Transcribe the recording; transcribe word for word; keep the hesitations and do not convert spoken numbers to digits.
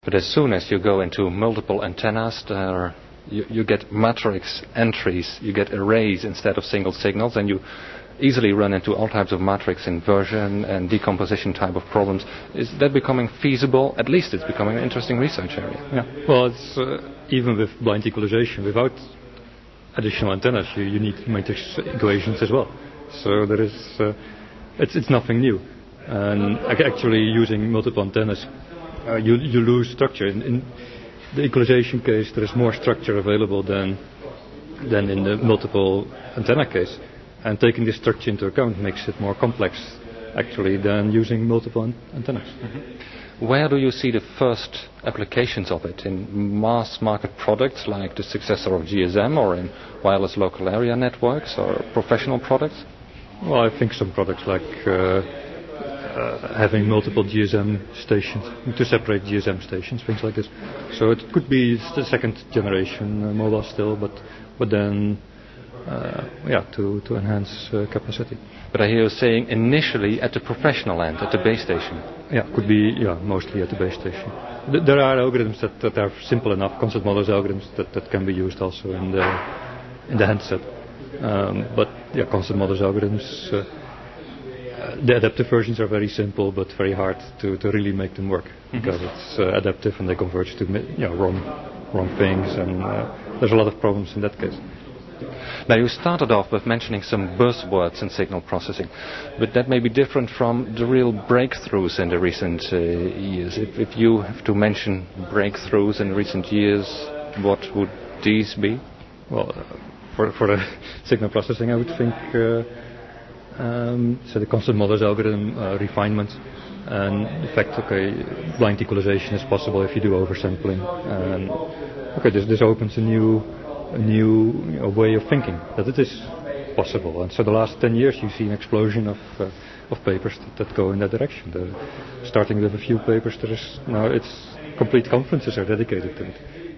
But as soon as you go into multiple antennas, there you, you get matrix entries, you get arrays instead of single signals, and you easily run into all types of matrix inversion and decomposition type of problems. Is that becoming feasible? At least it's becoming an interesting research area. Yeah. Well, it's uh, even with blind equalization, without additional antennas, you, you need matrix equations as well. So there is, uh, it's it's nothing new. And actually, using multiple antennas, uh, you you lose structure. In, in the equalization case, there is more structure available than than in the multiple antenna case. And taking this structure into account makes it more complex, actually, than using multiple an- antennas. Mm-hmm. Where do you see the first applications of it? In mass market products like the successor of G S M, or in wireless local area networks, or professional products? Well, I think some products like uh, uh, having multiple G S M stations, to separate G S M stations, things like this. So it could be the second generation uh, mobile still, but but then uh, yeah, to to enhance uh, capacity. But I hear you saying initially at the professional end, at the base station. Yeah, could be yeah mostly at the base station. Th- there are algorithms that, that are simple enough, concept models algorithms that, that can be used also in the in the handset. Um, but yeah, concept models algorithms, uh, uh, the adaptive versions are very simple but very hard to, to really make them work, mm-hmm. because it's uh, adaptive and they converge to you know, wrong, wrong things, and uh, there's a lot of problems in that case. Now, you started off with mentioning some buzzwords in signal processing, but that may be different from the real breakthroughs in the recent uh, years. If, if you have to mention breakthroughs in recent years, what would these be? Well, uh, for for the signal processing, I would think uh, um, so the concept models algorithm uh, refinement, and the fact, okay, blind equalization is possible if you do oversampling. And okay, this this opens a new a new you know, way of thinking, that it is possible. And so the last ten years you see an explosion of uh, of papers that, that go in that direction. The, starting with a few papers, there is now it's complete conferences are dedicated to it.